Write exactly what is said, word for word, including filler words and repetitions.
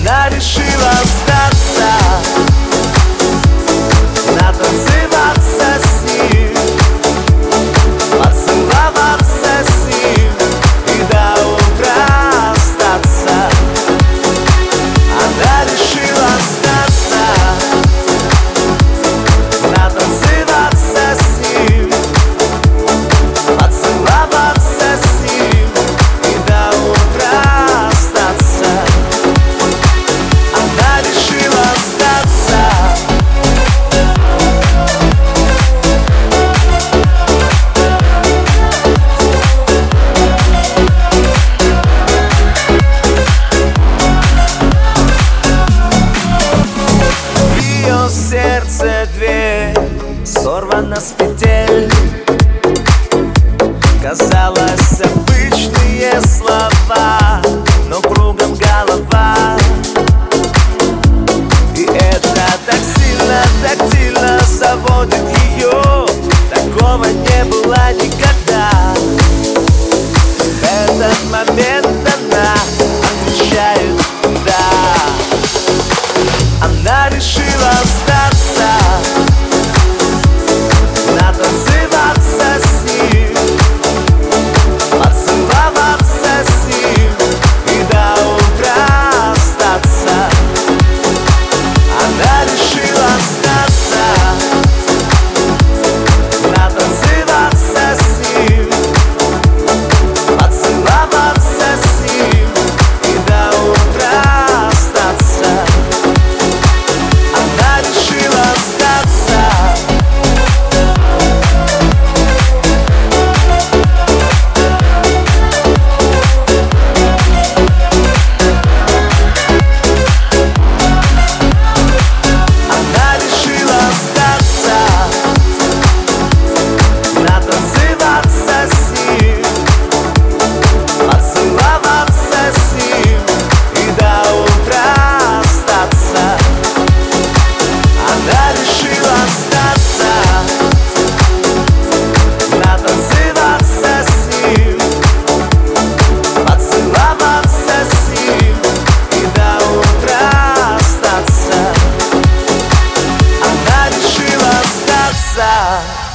Она решила остаться, натанцеваться с ним, поцеловаться с ним и до утра остаться. Она решила остаться, натанцеваться с ним, поцеловаться с ним и до утра остаться. Она решила остаться. В ее сердце дверь сорвана с петель. Казалось, обычные слова, но кругом голова. И это так сильно, тактильно заводит ее. Такого не было никогда. В этот момент она отвечает «да». Она решила остаться, натанцеваться с ним, поцеловаться с ним и до утра остаться. Она решила остаться, натанцеваться с ним, поцеловаться с ним и до утра остаться. Она решила остаться. Она решила остаться, натанцеваться с ним, поцеловаться с ним и до утра остаться. Она решила остаться, натанцеваться с ним, поцеловаться с ним и до утра остаться. Она решила остаться.